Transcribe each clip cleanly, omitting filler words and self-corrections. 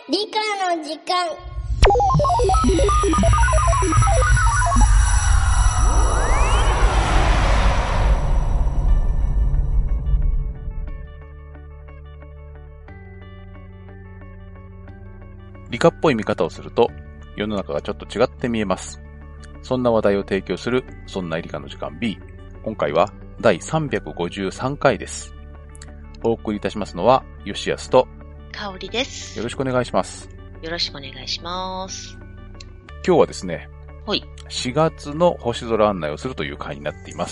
理科の時間。 理科っぽい見方をすると世の中がちょっと違って見えます。そんな話題を提供するそんな理科の時間 B。今回は第353回です。お送りいたしますのは吉安と香りです。 よろしくお願いします。 よろしくお願いします。 今日はですね、 はい。 4月の星空案内をするという回になっています。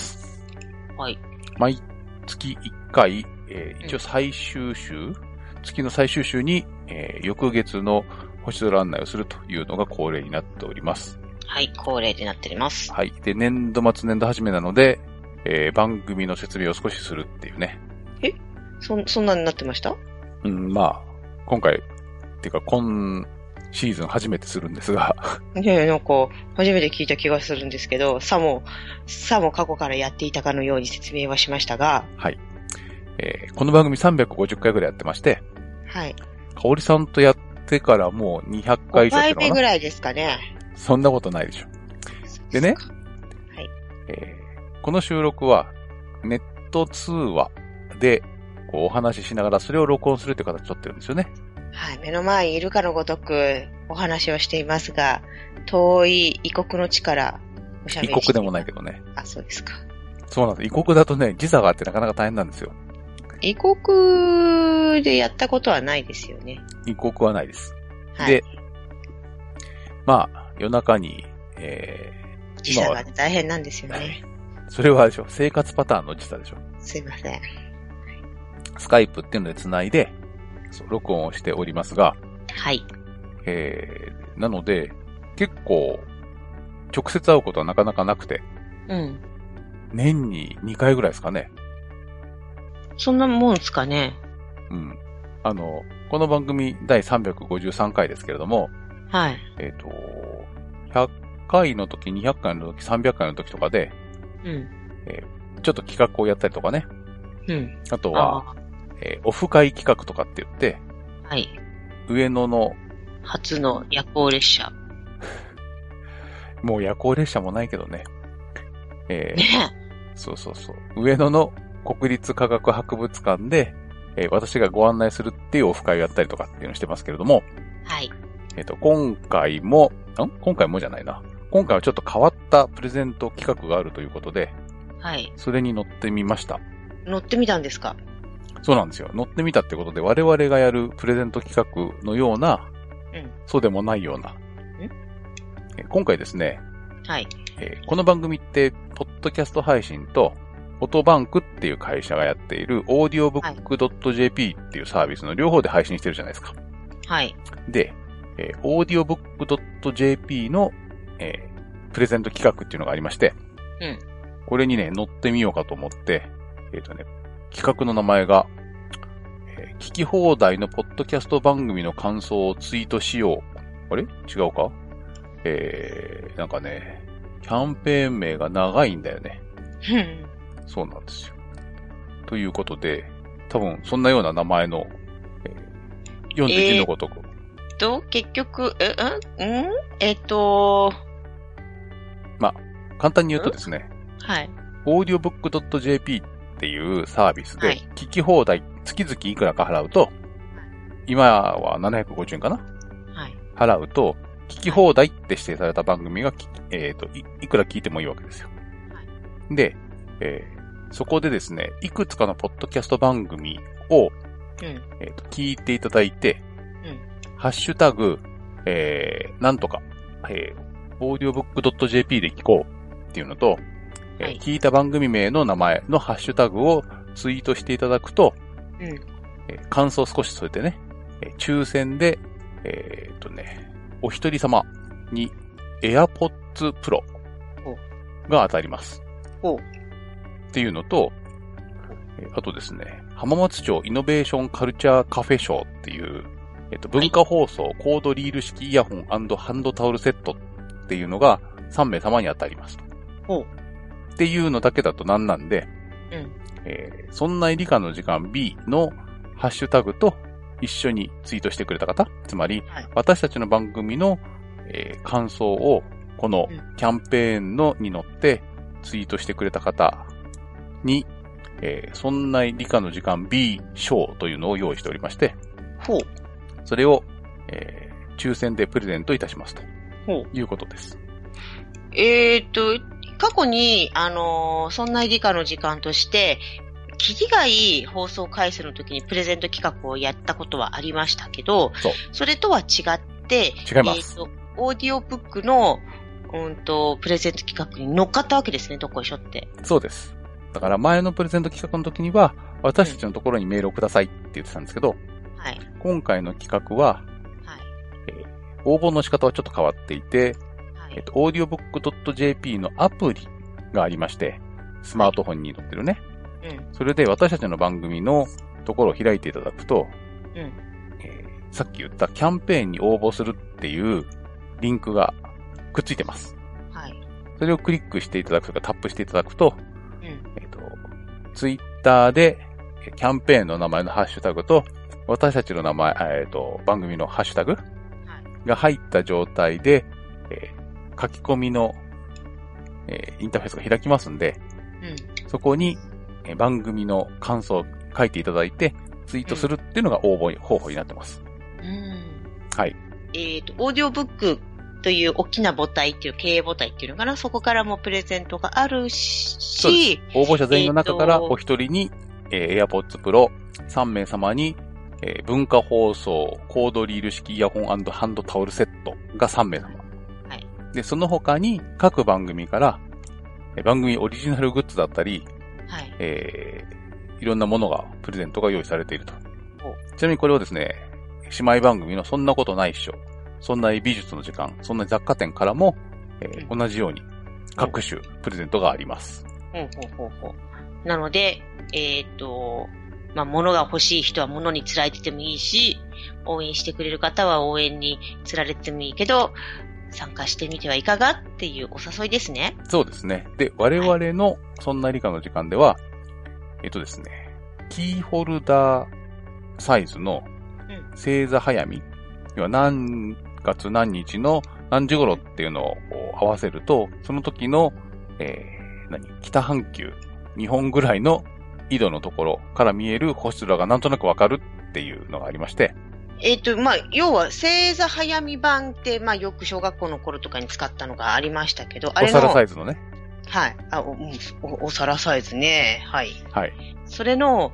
はい。 毎月1回、一応最終週、月の最終週に、翌月の星空案内をするというのが恒例になっております。 はい、恒例になっております。 はい。で、年度末年度始めなので、番組の説明を少しするっていうね。 そんなになってました？ まあ、今回、っていうか今シーズン初めてするんですが。 ねえ、なんか、初めて聞いた気がするんですけど、さも過去からやっていたかのように説明はしましたが。 はい。この番組350回ぐらいやってまして。 はい。 香織さんとやってからもう200回以上ってのかな？ 5 回目ぐらいですかね。 そんなことないでしょ。でね。 はい。 この収録は、ネット通話で、こうお話ししながらそれを録音するって形をとってるんですよね。 はい。目の前にいるかのごとくお話をしていますが、遠い異国の地からおしゃべりしています。 異国でもないけどね。 あ、そうですか。 そうなんです。異国だとね、時差があってなかなか大変なんですよ。 異国でやったことはないですよね。 異国はないです。 はい。 で、まあ、夜中に、 時差が大変なんですよね。 それはあれでしょ。生活パターンの時差でしょ。 すいません。 スカイプっていうので繋いで、録音をしておりますが、 はい。 なので、結構、直接会うことはなかなかなくて、 うん。 年に2回ぐらいですかね。 そんなもんですかね。 うん。この番組第353回ですけれども、 はい。 100回の時、200回の時、300回の時とかで、 うん。 ちょっと企画をやったりとかね。 うん。 あとは、オフ会企画とかって言って、 はい。 上野の、 初の夜行列車。 もう夜行列車もないけどね。 ねそうそうそう。上野の国立科学博物館で、私がご案内するっていうオフ会をやったりとかっていうのをしてますけれども、 はい。 今回もじゃないな。今回はちょっと変わったプレゼント企画があるということで、 はい。 それに乗ってみました。 乗ってみたんですか？ そうなんですよ。乗ってみたってことで、我々がやるプレゼント企画のような、そうでもないような。今回ですね、 はい。 この番組って、ポッドキャスト配信と、フォトバンクっていう会社がやっている、audiobook.jp っていうサービスの両方で配信してるじゃないですか。 はい。 で、audiobook.jp の、プレゼント企画っていうのがありまして、これにね、乗ってみようかと思って、企画の名前が、聞き放題のポッドキャスト番組の感想をツイートしよう。あれ？違うか？なんかね、キャンペーン名が長いんだよね。そうなんですよ。ということで、多分そんなような名前の、読んで字のごとく。 結局、 まあ、簡単に言うとですね、 はい。 audiobook.jp っていうサービスで、聞き放題、月々いくらか払うと、今は750円かな？はい。払うと、聞き放題って指定された番組が、いくら聞いてもいいわけですよ。はい。で、そこでですね、いくつかのポッドキャスト番組を、聞いていただいて、ハッシュタグ、なんとか、audiobook.jp で聞こうっていうのと、聞いた番組名の名前のハッシュタグをツイートしていただくと、感想を少し添えてね、抽選で、お一人様に AirPods Pro が当たります。っていうのと、あとですね、浜松町イノベーションカルチャーカフェショーっていう、文化放送コードリール式イヤホン&ハンドタオルセットっていうのが3名様に当たりますと。っていうのだけだとなんなんで、そんな理科の時間 B のハッシュタグと、 一緒にツイートしてくれた方、つまり、私たちの番組の、感想をこのキャンペーンのに乗ってツイートしてくれた方に、そんな理科の時間 B 賞というのを用意しておりまして、それを、抽選でプレゼントいたしますということです。 過去に、そんな理科の時間として、キリがいい放送回数の時にプレゼント企画をやったことはありましたけど、それとは違って、 違います。 オーディオブックの、プレゼント企画に乗っかったわけですね、どっこいしょって。 そうです。だから前のプレゼント企画の時には、私たちのところにメールをくださいって言ってたんですけど、今回の企画は、応募の仕方はちょっと変わっていて、audiobook.jp のアプリがありまして、スマートフォンに載ってるね。それで私たちの番組のところを開いていただくと、さっき言ったキャンペーンに応募するっていうリンクがくっついてます。それをクリックしていただくとかタップしていただくと、ツイッターでキャンペーンの名前のハッシュタグと、私たちの名前、番組のハッシュタグが入った状態で、書き込みの、インターフェースが開きますんで、そこに、番組の感想を書いていただいて、ツイートするっていうのが応募方法になってます。はい。 オーディオブックという大きな母体っていう経営母体っていうのかな、そこからもプレゼントがあるし、 応募者全員の中からお一人に、AirPods Pro 3名様に、文化放送コードリール式イヤホン&ハンドタオルセットが3名様。で、その他に各番組から番組オリジナルグッズだったり、いろんなものが、プレゼントが用意されていると。ちなみにこれをですね、姉妹番組のそんなことないっしょ、そんな美術の時間、そんな雑貨店からも、同じように各種プレゼントがあります。 なので、物が欲しい人は物に釣られててもいいし、応援してくれる方は応援に釣られてもいいけど、参加してみてはいかがっていうお誘いですね。 そうですね。で、我々のそんな理科の時間では、ですね、キーホルダーサイズの星座早見、要は何月何日の何時頃っていうのを合わせると、その時の、北半球、日本ぐらいの緯度のところから見える星空がなんとなくわかるっていうのがありまして、 要は、星座早見版って、よく小学校の頃とかに使ったのがありましたけど、 あれのお皿サイズのね。 はい。お皿サイズね。はい。 はい。 それの、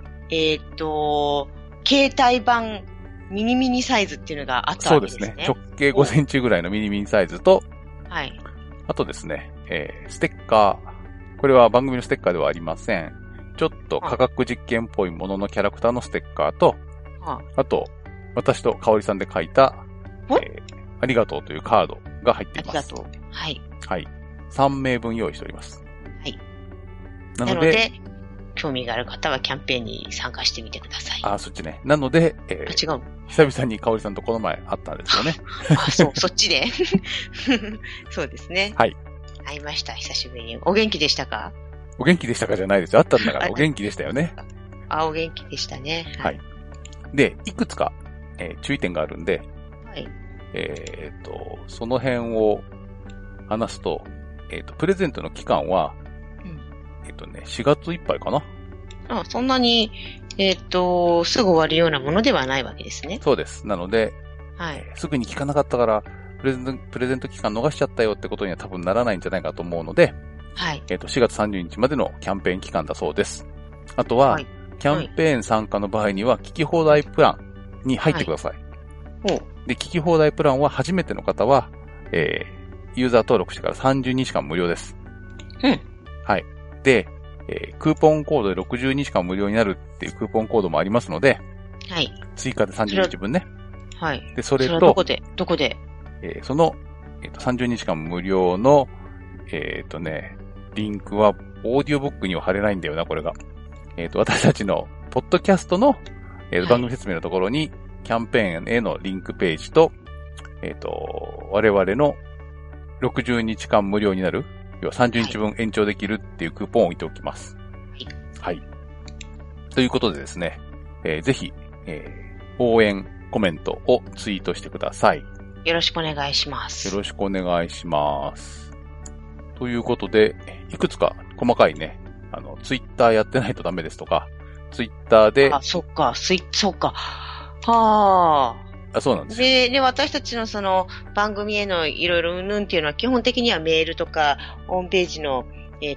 携帯版ミニミニサイズっていうのがあったわけですね。 そうですね。直径5センチぐらいのミニミニサイズと、 はい。 あとですね、ステッカー。これは番組のステッカーではありません。ちょっと科学実験っぽいもののキャラクターのステッカーと、あと、私と香織さんで書いた、ありがとうというカードが入っています。 ありがとう。はい。 はい。3名分用意しております。 はい。なので、興味がある方はキャンペーンに参加してみてください。 そっちね。なので、 違う。 久々に香織さんとこの前会ったんですよね。 そっちでそうですね。 はい。 会いました、久しぶりに。お元気でしたか？ お元気でしたかじゃないですよ。会ったんだからお元気でしたよね。 お元気でしたね。 はい。で、いくつか、注意点があるんで、 はい。 その辺を話すと、プレゼントの期間は、4月いっぱいかな。 そんなに、すぐ終わるようなものではないわけですね。 そうです。なので、 はい。 すぐに聞かなかったから、プレゼント期間逃しちゃったよってことには多分ならないんじゃないかと思うので、 はい。 4月30日までのキャンペーン期間だそうです。あとは、キャンペーン参加の場合には、聞き放題プランに入ってください。で、聞き放題プランは初めての方は、ユーザー登録してから30日間無料です。はい。で、クーポンコードで60日間無料になるっていうクーポンコードもありますので、 はい。 追加で30日分ね。 はい。 で、それと、 どこでその、30日間無料の、リンクは、オーディオブックには貼れないんだよな、これが。私たちの、ポッドキャストの、番組説明のところに、キャンペーンへのリンクページと、我々の60日間無料になる、要は30日分延長できるっていうクーポンを置いておきます。はい。ということでですね、ぜひ、 応援コメントをツイートしてください。 よろしくお願いします。 よろしくお願いします。ということで、いくつか細かいね、ツイッターやってないとダメですとか、ツイッターで。 そっか、そうか。はあ。そうなんですよ。 で、私たちのその番組へのいろいろうんぬんっていうのは基本的にはメールとか、ホームページの、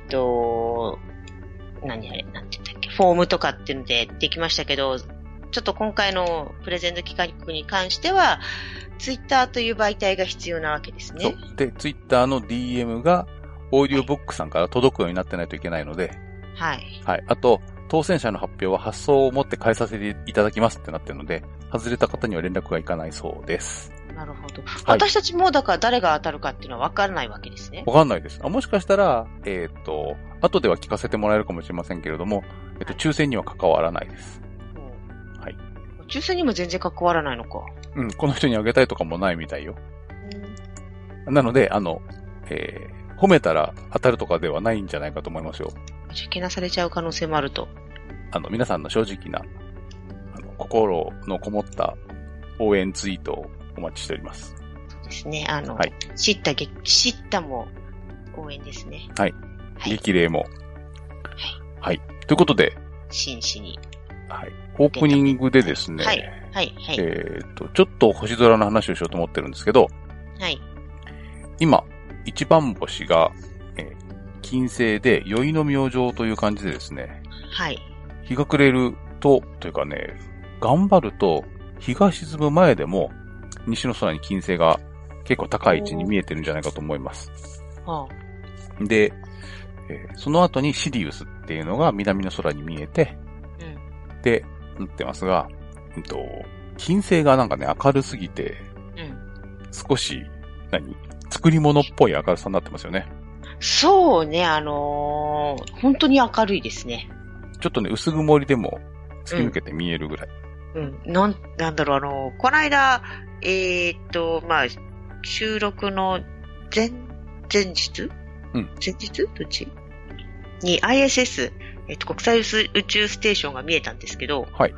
なんて言ったっけ、フォームとかっていうのでできましたけど、ちょっと今回のプレゼント企画に関しては、ツイッターという媒体が必要なわけですね。 そう。で、ツイッターの DM が、オーディオブックさんから届くようになってないといけないので、 はい。 はい。あと、当選者の発表は発送をもって返させていただきますってなってるので、外れた方には連絡がいかないそうです。 なるほど。はい、私たちもだから誰が当たるかっていうのは分からないわけですね。 分かんないです。もしかしたら、後では聞かせてもらえるかもしれませんけれども、抽選には関わらないです。はい。 抽選にも全然関わらないのか。 うん、この人にあげたいとかもないみたいよ。なので、褒めたら当たるとかではないんじゃないかと思いますよ。 けなされちゃう可能性もあると。 皆さんの正直な、心のこもった応援ツイートをお待ちしております。 そうですね。はい、知ったも応援ですね。 はい。 はい、 激励も。 はい。 はい。ということで。 真摯に。 はい。オープニングでですね。 はい。はい。はい。 ちょっと星空の話をしようと思ってるんですけど。 はい。 今、一番星が、金星で宵の明星という感じでですね。 はい。 日が暮れるというかね、頑張ると日が沈む前でも西の空に金星が結構高い位置に見えてるんじゃないかと思います。で、その後にシリウスっていうのが南の空に見えて、で、なってますが、金星がなんかね、明るすぎて、少し、作り物っぽい明るさになってますよね。 そうね、本当に明るいですね。 ちょっとね、薄曇りでも突き抜けて見えるぐらい。 なんだろう、この間、収録の前日前日どっちに ISS、国際宇宙ステーションが見えたんですけど、 はい。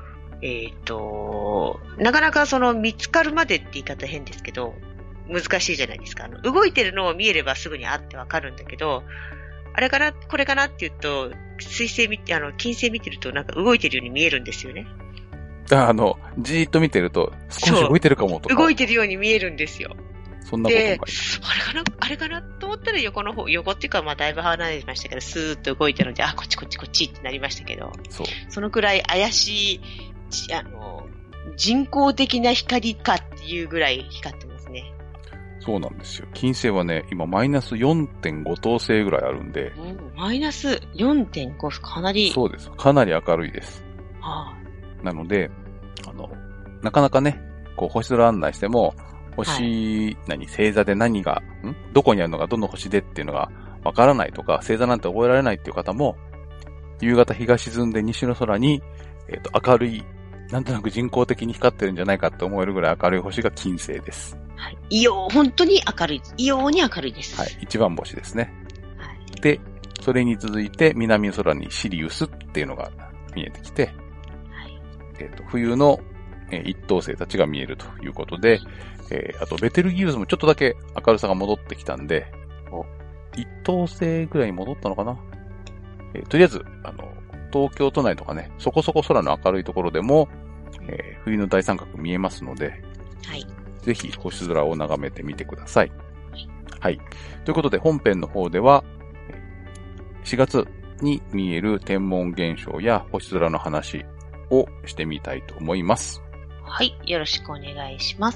なかなか見つかるまでって言い方変ですけど、難しいじゃないですか。動いてるのを見えればすぐにあってわかるんだけど、あれかなこれかなって言うと、金星見てるとなんか動いてるように見えるんですよね。 じーっと見てると少し動いてるかもとか。 動いてるように見えるんですよ。 そんなことない。で、 あれかなと思ったら横っていうかだいぶ離れてましたけど、スーッと動いてるので、こっちってなりましたけど、そのくらい怪しい、人工的な光かっていうぐらい光ってますね。 そうなんですよ。金星はね、今マイナス 4.5 等星ぐらいあるんで。 マイナス 4.5 かなり。 そうです。かなり明るいです。なので、なかなかね、星空案内しても、星、星座で何が、どこにあるのがどの星でっていうのがわからないとか、星座なんて覚えられないっていう方も、夕方日が沈んで西の空に、明るい、なんとなく人工的に光ってるんじゃないかって思えるぐらい明るい星が金星です。 はい。本当に明るい。異様に明るいです。 はい。一番星ですね。 はい。 で、それに続いて南の空にシリウスっていうのが見えてきて、はい。冬の一等星たちが見えるということで、あとベテルギウスもちょっとだけ明るさが戻ってきたんで、一等星ぐらいに戻ったのかな。とりあえず、東京都内とかね、そこそこ空の明るいところでも、冬の大三角見えますので、 はい。 ぜひ星空を眺めてみてください。はい。ということで本編の方では、4月に見える天文現象や星空の話をしてみたいと思います。 はい。よろしくお願いします。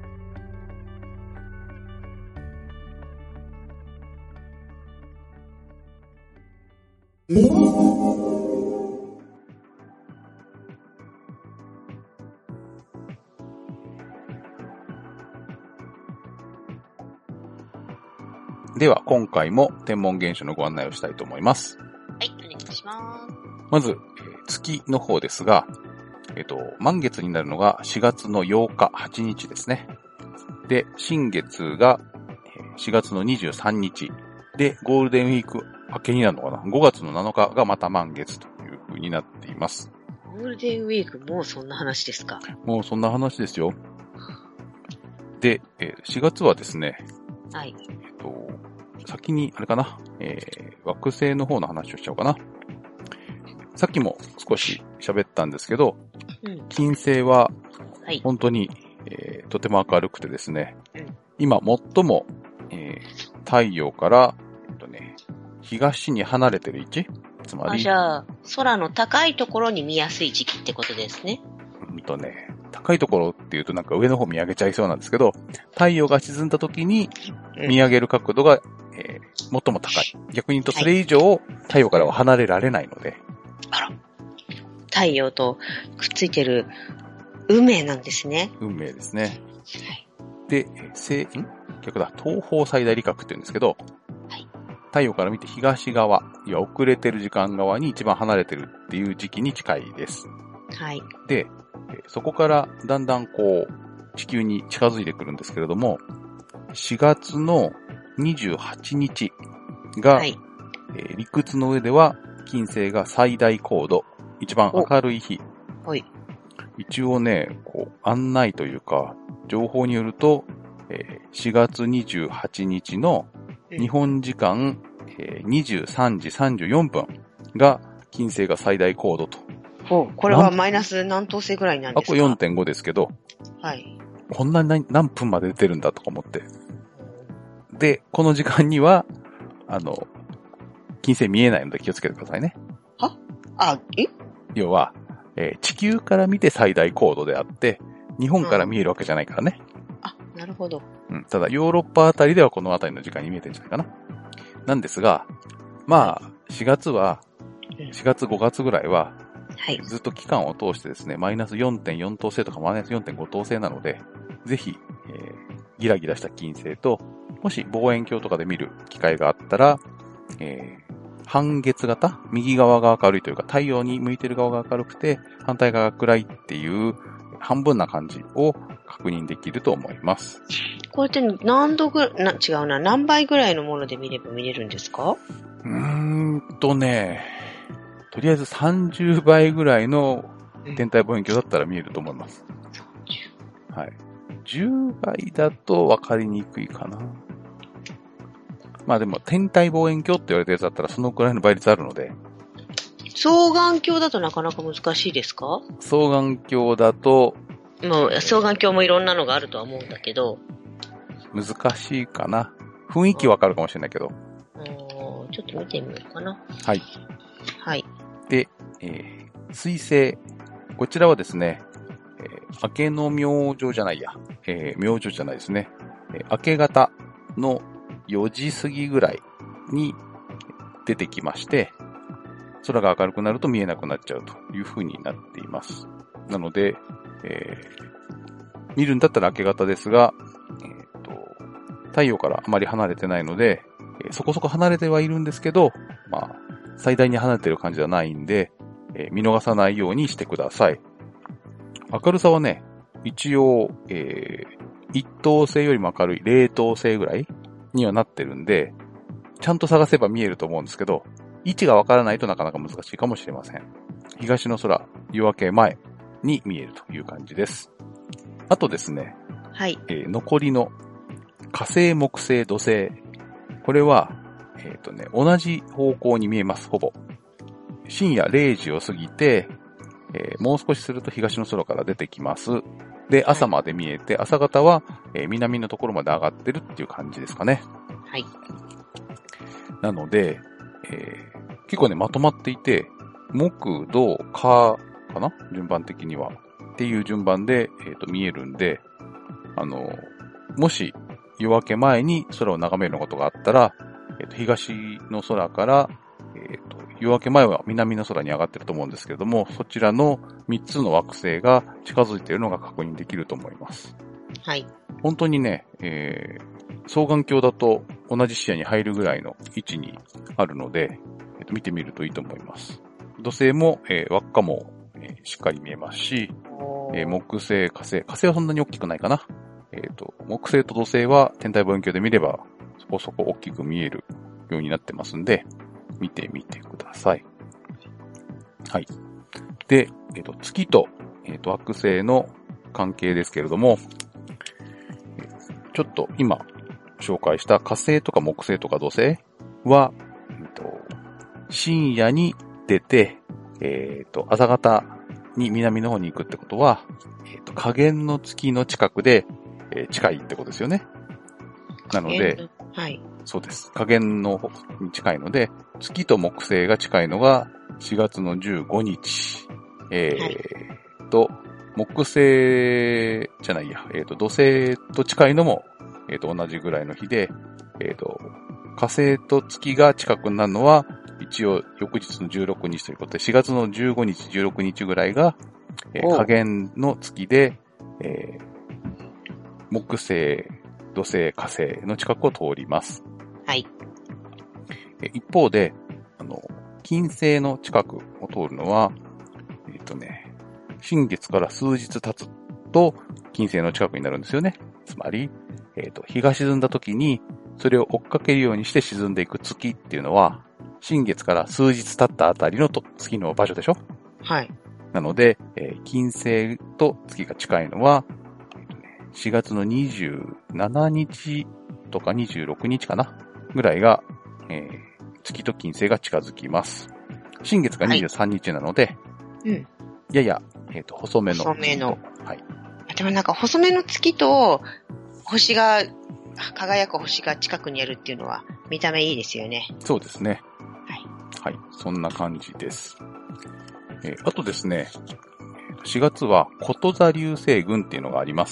では、今回も天文現象のご案内をしたいと思います。 はい、お願いします。 まず、月の方ですが、満月になるのが4月の8日、8日ですね。で、新月が4月の23日。で、ゴールデンウィーク明けになるのかな ?5 月の7日がまた満月という風になっています。 ゴールデンウィークもうそんな話ですか？ もうそんな話ですよ。で、4月はですね、 はい。 先に、あれかな、惑星の方の話をしちゃおうかな。さっきも少し喋ったんですけど、金星は、本当に、とても明るくてですね、今最も、太陽から、東に離れてる位置、つまり。 じゃあ、空の高いところに見やすい時期ってことですね。 高いところっていうとなんか上の方見上げちゃいそうなんですけど、太陽が沈んだ時に見上げる角度が、最も高い。逆に言うとそれ以上太陽からは離れられないので。 あら。太陽とくっついてる運命なんですね。 運命ですね。で、逆だ、東方最大理覚って言うんですけど、太陽から見て東側、いや遅れてる時間側に一番離れてるっていう時期に近いです。 はい。 で、そこからだんだん地球に近づいてくるんですけれども、4月の28日が、理屈の上では金星が最大高度、一番明るい日。一応ね、案内というか、情報によると、4月28日の日本時間、23時34分が金星が最大高度と。 これはマイナス何等星ぐらいなんですか？ これ 4.5 ですけど、こんなに何分まで出てるんだとか思って。で、この時間には、金星見えないので気をつけてくださいね。要は、地球から見て最大高度であって、日本から見えるわけじゃないからね。 なるほど。 ただ、ヨーロッパあたりではこのあたりの時間に見えてるんじゃないかな。なんですが、4月は、4月5月ぐらいは、ずっと期間を通してですね、マイナス 4.4 等星とかマイナス 4.5 等星なので、ぜひ、ギラギラした金星と、もし望遠鏡とかで見る機会があったら、半月型、右側が明るいというか、太陽に向いてる側が明るくて、反対側が暗いっていう半分な感じを確認できると思います。 これって何倍ぐらいのもので見れば見れるんですか？ とりあえず30倍ぐらいの天体望遠鏡だったら見えると思います。はい。10倍だと分かりにくいかな。でも天体望遠鏡って言われたやつだったらそのくらいの倍率あるので。 双眼鏡だとなかなか難しいですか？ 双眼鏡だと。 もう双眼鏡もいろんなのがあるとは思うんだけど。 難しいかな。雰囲気わかるかもしれないけど。 ちょっと見てみようかな。 はい。 はい。 で、水星。こちらはですね、明けの明星じゃないや。明星じゃないですね。明け方の4時過ぎぐらいに出てきまして、空が明るくなると見えなくなっちゃうという風になっています。なので、見るんだったら明け方ですが、太陽からあまり離れてないので、そこそこ離れてはいるんですけど、最大に離れてる感じではないんで、見逃さないようにしてください。明るさはね、一応、一等星よりも明るい0等星ぐらいにはなってるんで、ちゃんと探せば見えると思うんですけど、位置がわからないとなかなか難しいかもしれません。東の空、夜明け前に見えるという感じです。あとですね、残りの火星、木星、土星。これは、同じ方向に見えます、ほぼ。深夜0時を過ぎて、もう少しすると東の空から出てきます。で、朝まで見えて、朝方は、南のところまで上がってるっていう感じですかね。 はい。 なので、結構ね、まとまっていて、木、土、火かな？順番的には。っていう順番で、見えるんで、もし、夜明け前に空を眺めることがあったら、東の空から、夜明け前は南の空に上がってると思うんですけれども、そちらの3つの惑星が近づいているのが確認できると思います。 はい。 本当にね、双眼鏡だと同じ視野に入るぐらいの位置にあるので、見てみるといいと思います。土星も、輪っかも、しっかり見えますし、木星、火星はそんなに大きくないかな。木星と土星は天体望遠鏡で見ればそこそこ大きく見えるようになってますんで、見てみてください。はい。で、 月と、惑星の関係ですけれども、ちょっと今紹介した火星とか木星とか土星は、深夜に出て、朝方に南の方に行くってことは、下弦の月の近くで、近いってことですよね。なので、 はい。 そうです。下弦の方に近いので、月と木星が近いのが4月の15日。木星じゃないや、土星と近いのも、同じぐらいの日で、火星と月が近くなるのは、一応翌日の16日ということで、4月の15日、16日ぐらいが、下弦の月で、木星、土星、火星の近くを通ります。 はい。 一方で、金星の近くを通るのは、新月から数日経つと、金星の近くになるんですよね。つまり、日が沈んだ時に、それを追っかけるようにして沈んでいく月っていうのは、新月から数日経ったあたりの月の場所でしょ？ はい。 なので、金星と月が近いのは、4月の27日とか26日かなぐらいが、月と金星が近づきます。新月が23日なので、 はい、 やや、細めの。 細めの。 はい。 でもなんか細めの月と星が、輝く星が近くにあるっていうのは見た目いいですよね。 そうですね。 はい。 はい。そんな感じです。あとですね、4月はこと座流星群っていうのがあります。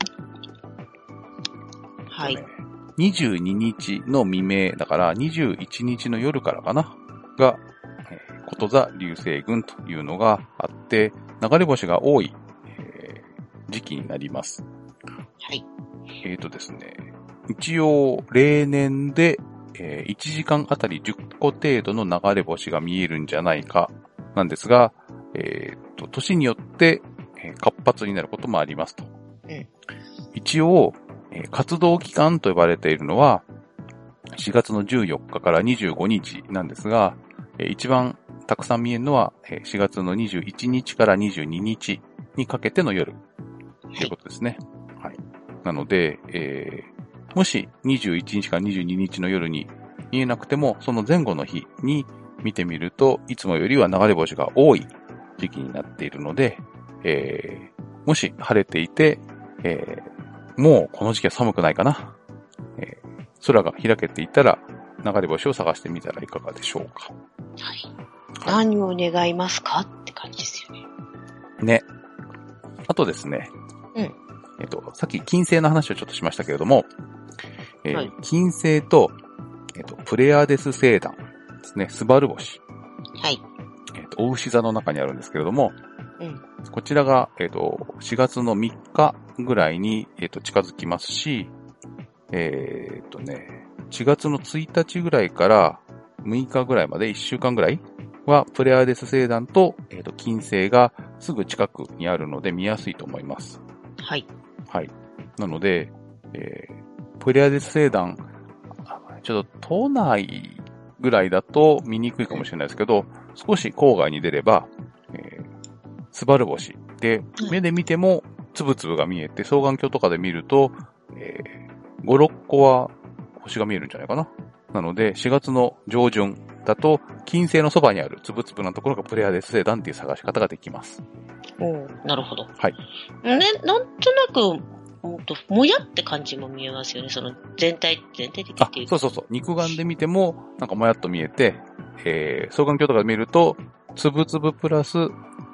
はい。 22日の未明、だから21日の夜からかな、が、こと座流星群というのがあって、流れ星が多い、時期になります。 はい。 ですね、一応、例年で、1時間あたり10個程度の流れ星が見えるんじゃないか、なんですが、年によって、活発になることもありますと。一応、活動期間と呼ばれているのは、4月の14日から25日なんですが、一番たくさん見えるのは、4月の21日から22日にかけての夜、ということですね。はい。なので、もし21日から22日の夜に見えなくても、その前後の日に見てみると、いつもよりは流れ星が多い時期になっているので、もし晴れていて、もうこの時期は寒くないかな。空が開けていたら流れ星を探してみたらいかがでしょうか。 はい。何を願いますかって感じですよね。 ね。あとですね。さっき金星の話をちょっとしましたけれども、はい、金星と、プレアデス星団ですね、スバル星。 はい。 お牛座の中にあるんですけれども、こちらが、4月の3日ぐらいに、近づきますし、4月の1日ぐらいから6日ぐらいまで1週間ぐらいは、プレアデス星団と、金星がすぐ近くにあるので見やすいと思います。 はい。 はい。なので、プレアデス星団、ちょっと都内ぐらいだと見にくいかもしれないですけど、少し郊外に出れば、スバル星で、目で見てもつぶつぶが見えて、双眼鏡とかで見ると、5、6個は星が見えるんじゃないかな。なので、4月の上旬だと、金星のそばにあるつぶつぶなところがプレアデス星団っていう探し方ができます。 なるほど。 はい。 ね、なんとなく、もやって感じも見えますよね。その全体的っていう。 そう。肉眼で見ても、なんかもやっと見えて、双眼鏡とかで見ると、つぶつぶプラス、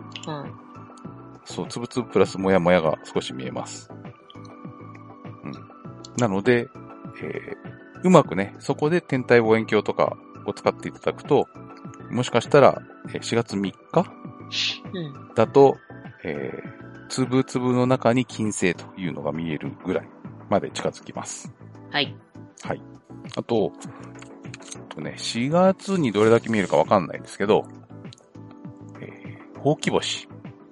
そう、つぶつぶプラスもやもやが少し見えます。なので、うまくね、そこで天体望遠鏡とかを使っていただくと、もしかしたら、4月3日、だと、つぶつぶの中に金星というのが見えるぐらいまで近づきます。 はい。 はい。あと、4月にどれだけ見えるかわかんないんですけど、ほうき星。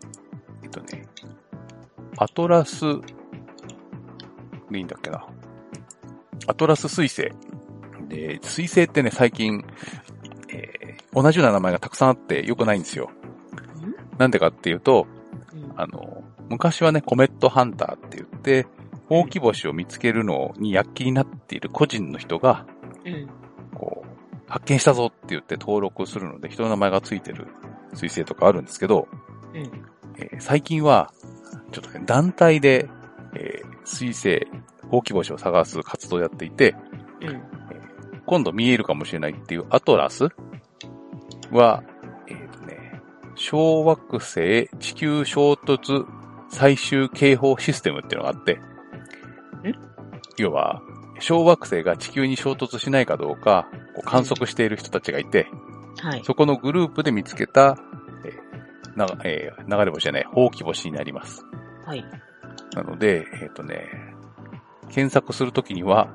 アトラス、でいいんだっけな。アトラス彗星。で、彗星ってね、最近、同じような名前がたくさんあって良くないんですよ。 なんでかっていうと、昔はね、コメットハンターって言って、ほうき星を見つけるのに躍起になっている個人の人が、こう、発見したぞって言って登録するので、人の名前がついてる彗星とかあるんですけど、最近は、ちょっとね、団体で、彗星、ほうき星を探す活動をやっていて、今度見えるかもしれないっていうアトラスは、小惑星地球衝突最終警報システムっていうのがあって、要は、小惑星が地球に衝突しないかどうかこう観測している人たちがいて、そこのグループで見つけた、流れ星じゃない、ほうき星になります。なので、検索するときには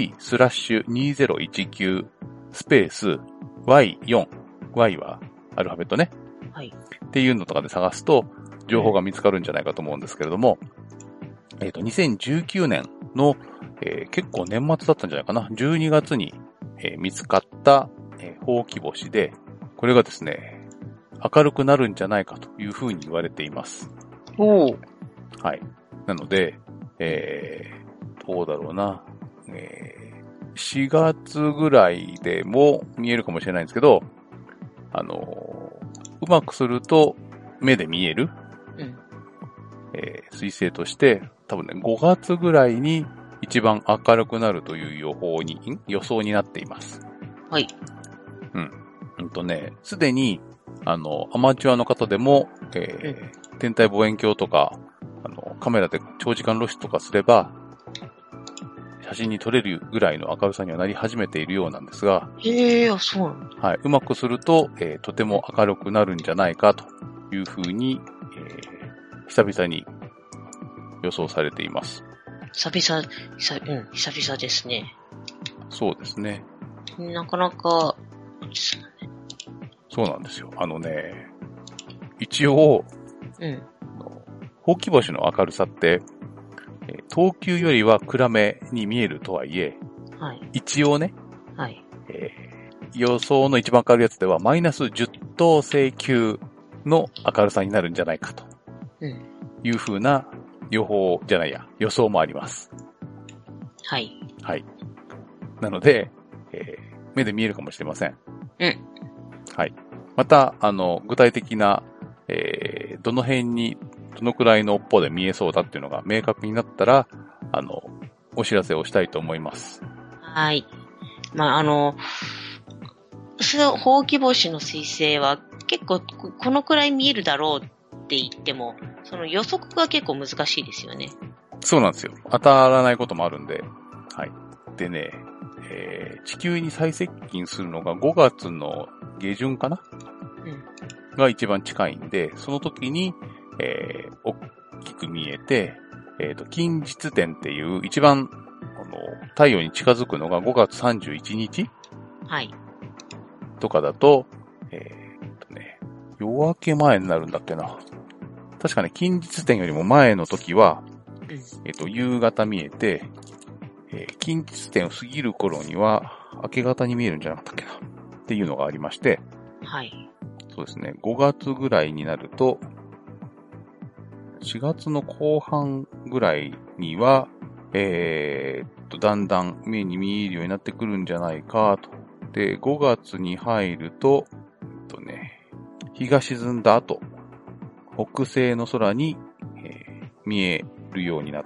C/2019 スペース Y4、Y はアルファベットね。っていうのとかで探すと情報が見つかるんじゃないかと思うんですけれども、2019年の、結構年末だったんじゃないかな。12月に、見つかった、ほうき星で、これがですね、明るくなるんじゃないかというふうに言われています。はい。なので、どうだろうな。4月ぐらいでも見えるかもしれないんですけど、うまくすると目で見える、彗星として、多分ね、5月ぐらいに一番明るくなるという予想になっています。すでに、アマチュアの方でも、天体望遠鏡とか、カメラで長時間露出とかすれば、写真に撮れるぐらいの明るさにはなり始めているようなんですが、 そうなんだ。 はい、うまくすると、とても明るくなるんじゃないかというふうに、久々に予想されています。 久々ですね。 そうですね。 なかなか、 そうなんですよ。一応、ほうき星の明るさって、等級よりは暗めに見えるとはいえ、一応ね、予想の一番明るいやつではマイナス10等星級の明るさになるんじゃないかという風な予想もあります。なので、目で見えるかもしれません。また、具体的な、どの辺にどのくらいの尾っぽで見えそうだっていうのが明確になったら、お知らせをしたいと思います。 ほうき星の彗星は結構このくらい見えるだろうって言っても、その予測が結構難しいですよね。 そうなんですよ。当たらないこともあるんで。でね、地球に最接近するのが5月の下旬かな、が一番近いんで、その時に、大きく見えて、近日点っていう一番、太陽に近づくのが5月31日とかだと、夜明け前になるんだっけな。確かね、近日点よりも前の時は、夕方見えて、近日点を過ぎる頃には明け方に見えるんじゃなかったっけなっていうのがありまして、そうですね、5月ぐらいになると、4月の後半ぐらいには、だんだん目に見えるようになってくるんじゃないかと。で、5月に入ると、日が沈んだ後、北西の空に、見えるようになって、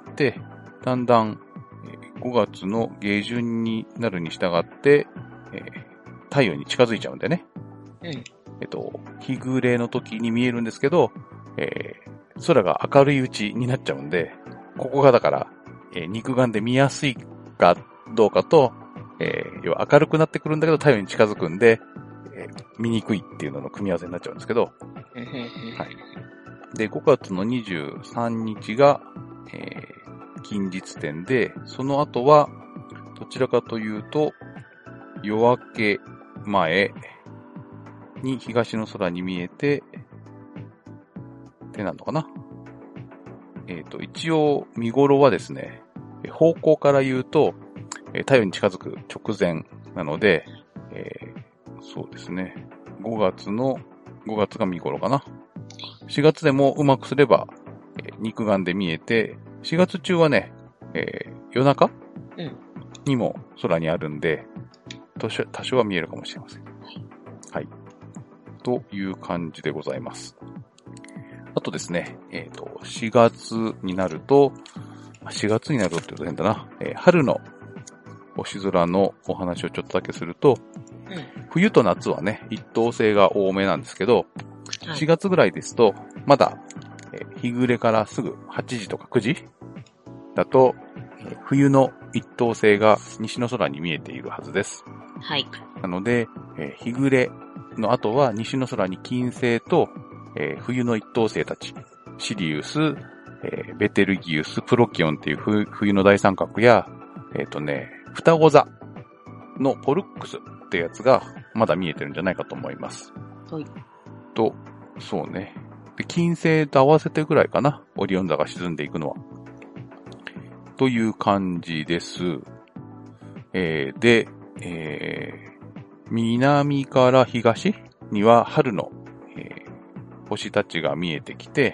だんだん、5月の下旬になるに従って、太陽に近づいちゃうんでね。日暮れの時に見えるんですけど、空が明るいうちになっちゃうんで、ここがだから、肉眼で見やすいかどうかと、要は明るくなってくるんだけど太陽に近づくんで、見にくいっていうのの組み合わせになっちゃうんですけど、で、5月の23日が、近日点で、その後は、どちらかというと、夜明け前に東の空に見えて、ってなんのかな。一応見頃はですね、方向から言うと、太陽に近づく直前なので、そうですね、5月が見頃かな。 4月でもうまくすれば、肉眼で見えて、4月中はね、夜中、にも空にあるんで、多少は見えるかもしれません。はい。という感じでございます。あとですね、4月になるとって言うと変だな、春の星空のお話をちょっとだけすると、冬と夏はね、一等星が多めなんですけど、4月ぐらいですと、まだ、日暮れからすぐ8時とか9時だと、冬の一等星が西の空に見えているはずです。 はい。 なので、日暮れの後は西の空に金星と、冬の一等星たち、シリウス、ベテルギウス、プロキオンっていう冬の大三角や、双子座のポルックスってやつがまだ見えてるんじゃないかと思います。 はい。 と、そうね。で、金星と合わせてぐらいかな。オリオン座が沈んでいくのは。という感じです。で、南から東には春の、星たちが見えてきて、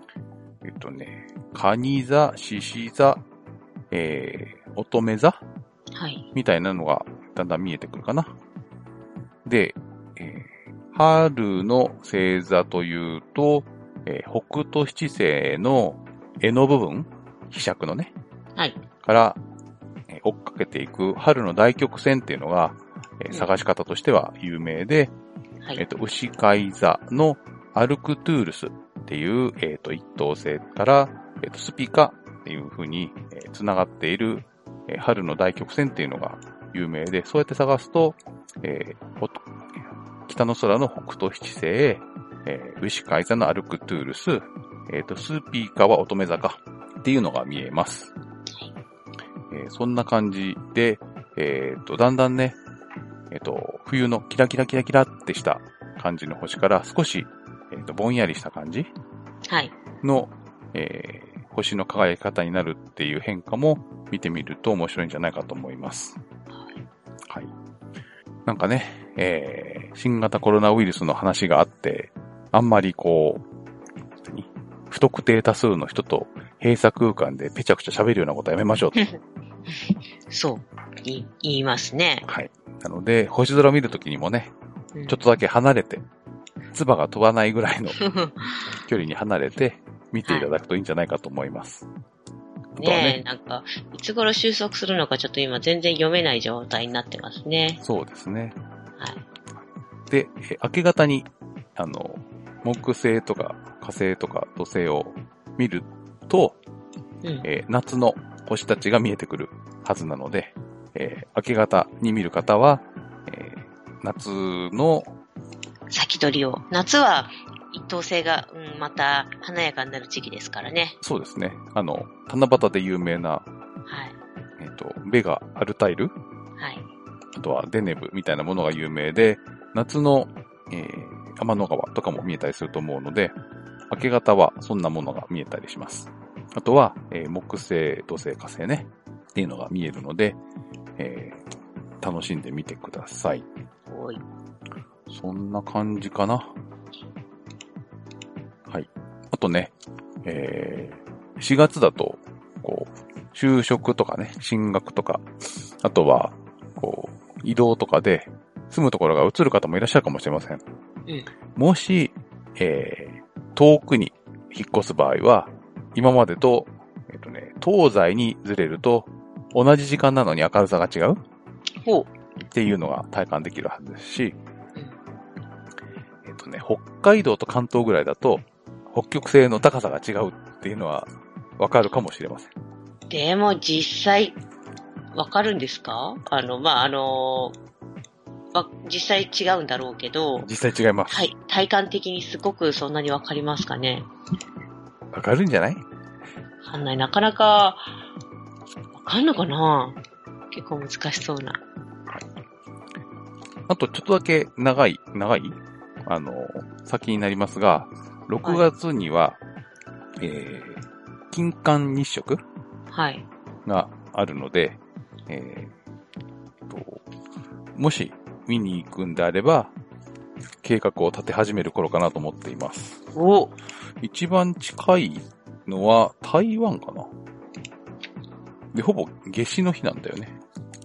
蟹座、獅子座、乙女座、 はい、 みたいなのがだんだん見えてくるかな。で、春の星座というと、北斗七星の柄の部分、柄杓のね、 はい、 から、追っかけていく春の大曲線っていうのが、探し方としては有名で、 はい、 牛飼座のアルクトゥールスっていう、一等星から、スピカっていう風に、繋がっている、春の大曲線っていうのが有名で、そうやって探すと、北の空の北斗七星、牛飼座のアルクトゥールス、スピカは乙女座かっていうのが見えます。そんな感じで、だんだんね、冬のキラキラキラキラってした感じの星から少し、ぼんやりした感じの、星の輝き方になるっていう変化も見てみると面白いんじゃないかと思います。はい。なんかね、新型コロナウイルスの話があって、あんまりこう、不特定多数の人と閉鎖空間でぺちゃくちゃ喋るようなことはやめましょうと。 そう、言いますね。 はい。なので、星空を見るときにもね、ちょっとだけ離れて、唾が飛ばないぐらいの距離に離れて見ていただくといいんじゃないかと思います。はい、 ねえ、なんか、いつ頃収束するのかちょっと今全然読めない状態になってますね。 そうですね。 はい。 で、明け方に、木星とか火星とか土星を見ると、夏の星たちが見えてくるはずなので、明け方に見る方は、夏の先取りを。夏は一等星が、また華やかになる時期ですからね。 そうですね。七夕で有名な、はい。ベガ、アルタイル。 はい。 あとはデネブみたいなものが有名で、夏の、天の川とかも見えたりすると思うので、明け方はそんなものが見えたりします。あとは、木星、土星、火星ね。っていうのが見えるので、楽しんでみてください。 おい。 そんな感じかな。はい。あとね、4月だと、こう、就職とかね、進学とか、あとは、こう、移動とかで住むところが移る方もいらっしゃるかもしれません。もし、遠くに引っ越す場合は、今までと、東西にずれると、同じ時間なのに明るさが違うっていうのが体感できるはずですし、北海道と関東ぐらいだと、北極星の高さが違うっていうのはわかるかもしれません。 でも実際、わかるんですか？実際違うんだろうけど。 実際違います。 はい。体感的にすごくそんなにわかりますかね？ わかるんじゃない？わかんない。なかなか、わかんのかな？結構難しそうな。はい。 あとちょっとだけ長い先になりますが、6月には、金環日食があるので、もし見に行くんであれば、 計画を立て始める頃かなと思っています。 お、 一番近いのは台湾かな。で、ほぼ夏至の日なんだよね。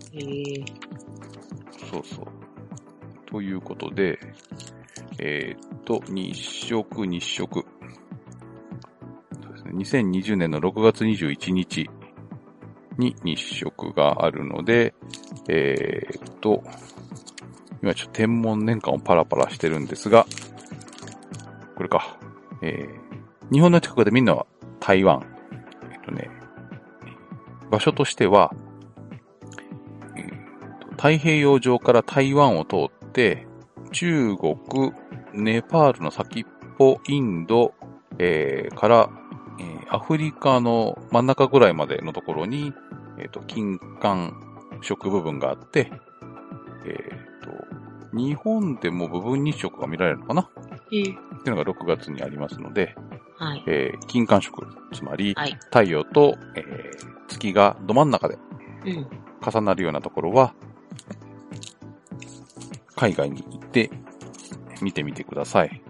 そうそう。ということで、日食。そうですね。2020年の6月21日に日食があるので、今ちょっと天文年間をパラパラしてるんですが、これか。日本の近くで見るのは台湾。場所としては、太平洋上から台湾を通って、中国、ネパールの先っぽ、インド、から、アフリカの真ん中ぐらいまでのところに、金環食部分があって、日本でも部分日食が見られるのかなっていうのが6月にありますので、 はい、 金環食、つまり、太陽と、月がど真ん中で重なるようなところは、海外に行って見てみてください。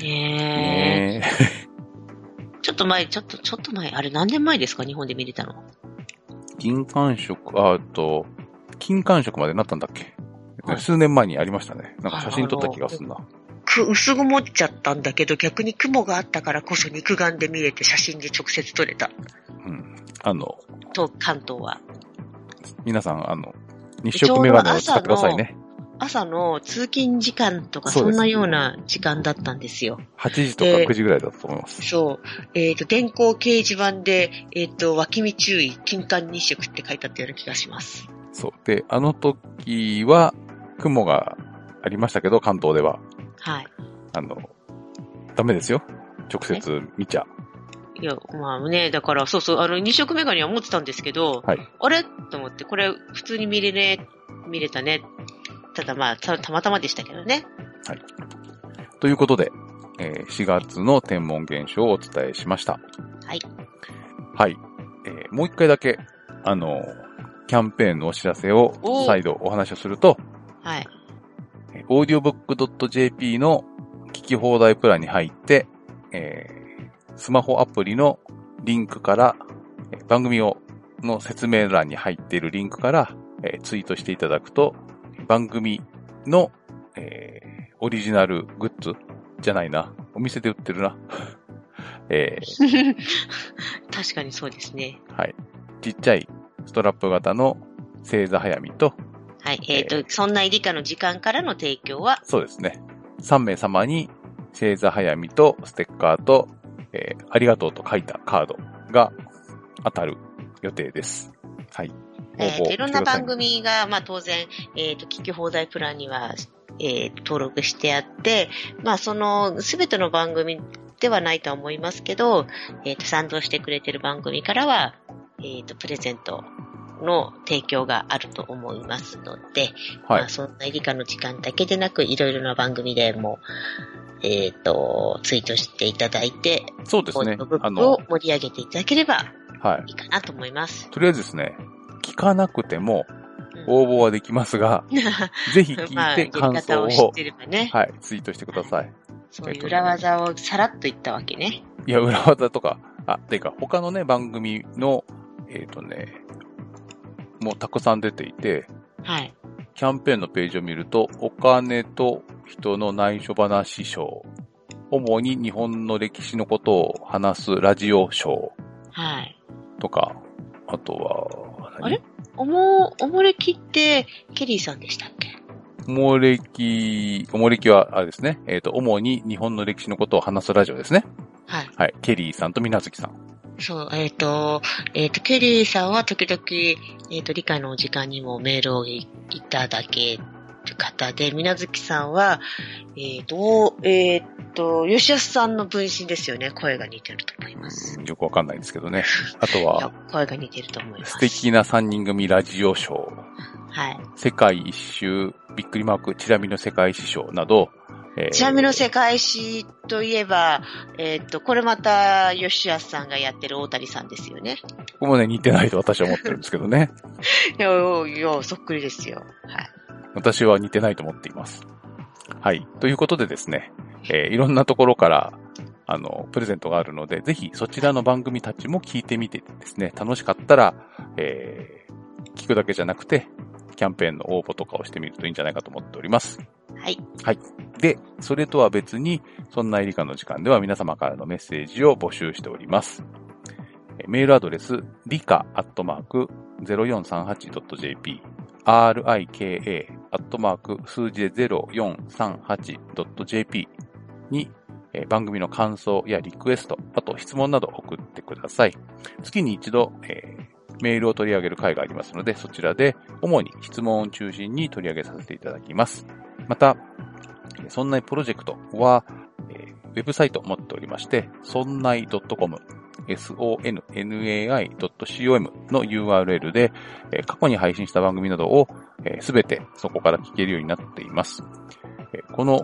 ちょっと前、あれ何年前ですか、日本で見れたの？ 金環食までなったんだっけ、はい、数年前にありましたね。なんか写真撮った気がするな。 薄曇っちゃったんだけど、逆に雲があったからこそ肉眼で見れて写真で直接撮れた。 うん。 関東は。 皆さん、日食メガネを使ってくださいね。 朝の通勤時間とかそんなような時間だったんですよ。 8時とか9時ぐらいだったと思います。 そう。電光掲示板で、脇見注意、金環日食って書いてあったような気がします。 そう。で、あの時は雲がありましたけど、関東では。 はい。 ダメですよ。直接見ちゃ。 いや、まあね、だから、そうそう、日食メガネは持ってたんですけど、 はい。 あれと思って、これ普通に見れたね。ただまあ、たまたまでしたけどね。 はい。ということで、4月の天文現象をお伝えしました。 はい。 はい。もう一回だけ、キャンペーンのお知らせを再度お話をすると、 はい。 audiobook.jp の聞き放題プランに入って、スマホアプリのリンクから、番組の説明欄に入っているリンクから、ツイートしていただくと、番組の、オリジナルグッズじゃないな。お店で売ってるな。 確かにそうですね。 はい。ちっちゃいストラップ型の星座早見と、 はい。そんな理科の時間からの提供はそうですね。3名様に星座早見とステッカーと、ありがとうと書いたカードが当たる予定です。はい。 いろんな番組が、まあ当然、聞き放題プランには、登録してあって、まあその、すべての番組ではないとは思いますけど、賛同してくれてる番組からは、プレゼントの提供があると思いますので、はい。まあそんな理科の時間だけでなく、いろいろな番組でも、ツイートしていただいて、 そうですね。 ブックを盛り上げていただければ、いいかなと思います。 とりあえずですね、聞かなくても応募はできますが、ぜひ聞いて感想を、 ね、 はい、ツイートしてください。 そういう裏技をさらっと言ったわけね。 いや、裏技とか、てか他のね、番組の、もうたくさん出ていて、 はい。 キャンペーンのページを見ると、お金と人の内緒話賞、主に日本の歴史のことを話すラジオショー、 はい。 とか、あとは、 あれおもれきって、ケリーさんでしたっけ？ おもれきは、あれですね。主に日本の歴史のことを話すラジオですね。 はい。 はい。ケリーさんとみなずきさん。 そう、ケリーさんは時々、理解のお時間にもメールをいただける方で、みなずきさんは、吉安さんの分身ですよね。声が似てると思います。 よくわかんないですけどね。あとは、 声が似てると思います。 素敵な3人組ラジオショー。 はい。 世界一周、びっくりマーク、チラ見の世界史ショーなど、 チラ見の世界史といえば、これまた、吉安さんがやってる大谷さんですよね。 僕もね、似てないと私は思ってるんですけどね。 いや、そっくりですよ。はい。 私は似てないと思っています。 はい。ということでですね、いろんなところから、プレゼントがあるので、ぜひそちらの番組たちも聞いてみてですね、楽しかったら、聞くだけじゃなくて、キャンペーンの応募とかをしてみるといいんじゃないかと思っております。 はい。 はい。で、それとは別に、そんな理科の時間では皆様からのメッセージを募集しております。メールアドレス、rika@0438.jp、rika@ 数字で 0438.jp に、番組の感想やリクエスト、あと質問など送ってください。月に一度、メールを取り上げる回がありますので、そちらで主に質問を中心に取り上げさせていただきます。また、そんないプロジェクトは、ウェブサイトを持っておりまして、そんない .com、sonnai.com の URL で、過去に配信した番組などをすべてそこから聞けるようになっています。この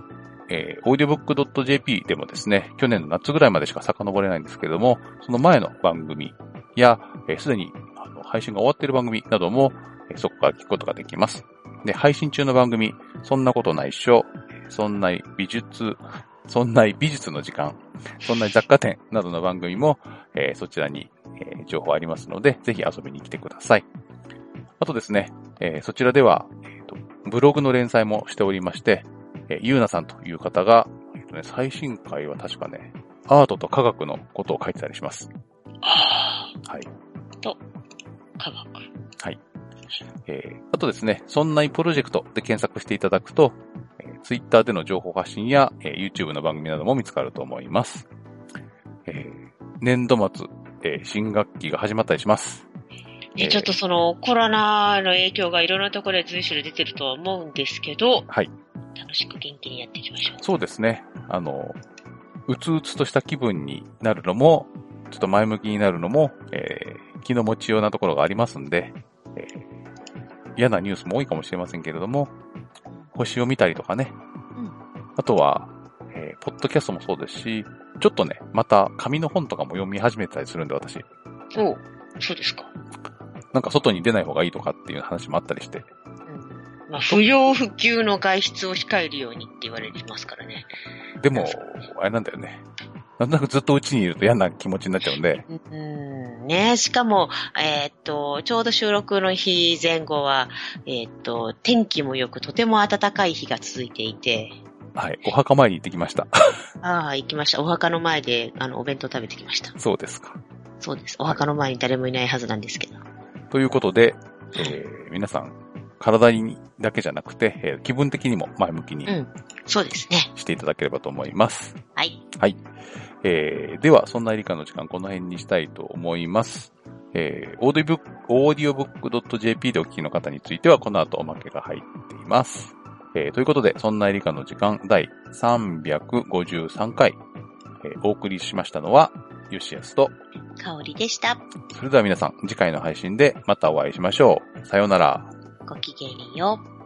audiobook.jp でもですね、去年の夏ぐらいまでしか遡れないんですけれども、その前の番組や、すでに配信が終わっている番組なども、そこから聞くことができます。で、配信中の番組、そんなことないっしょ、そんな美術の時間、そんな雑貨店などの番組も、そちらに、情報ありますので、ぜひ遊びに来てください。あとですね、そちらでは、ブログの連載もしておりまして、ゆうなさんという方が、最新回は確かね、アートと科学のことを書いてたりします。はい。 と、科学。 はい。あとですね、そんないプロジェクトで検索していただくと、ツイッターでの情報発信や、YouTube の番組なども見つかると思います。年度末、新学期が始まったりします。 ちょっとそのコロナの影響がいろんなところで随所で出てるとは思うんですけど、 はい。 楽しく元気にやっていきましょう。 そうですね。うつうつとした気分になるのも、ちょっと前向きになるのも、気の持ちようなところがありますんで、嫌なニュースも多いかもしれませんけれども、星を見たりとかね、あとは、ポッドキャストもそうですし、ちょっとね、また紙の本とかも読み始めたりするんで、私。 そうですか。 なんか外に出ない方がいいとかっていう話もあったりして。 まあ、不要不急の外出を控えるようにって言われてますからね。 でも、あれなんだよね。なんとなくずっと家にいると嫌な気持ちになっちゃうんで。 ね、しかも、ちょうど収録の日前後は、天気も良くとても暖かい日が続いていて。 はい、お墓参り行ってきました。 ああ、行きました。お墓の前で、お弁当食べてきました。 そうですか。 そうです。お墓の前に誰もいないはずなんですけど。 ということで、皆さん、体にだけじゃなくて、気分的にも前向きに、 そうですね。 していただければと思います。 はい。 はい。では、そんな理科の時間、この辺にしたいと思います。audiobook.jp でお聞きの方については、この後おまけが入っています。ということで、そんな理科の時間第353回、お送りしましたのは、よしやすと、 かおりでした。 それでは皆さん、次回の配信でまたお会いしましょう。さようなら。 ごきげんよう。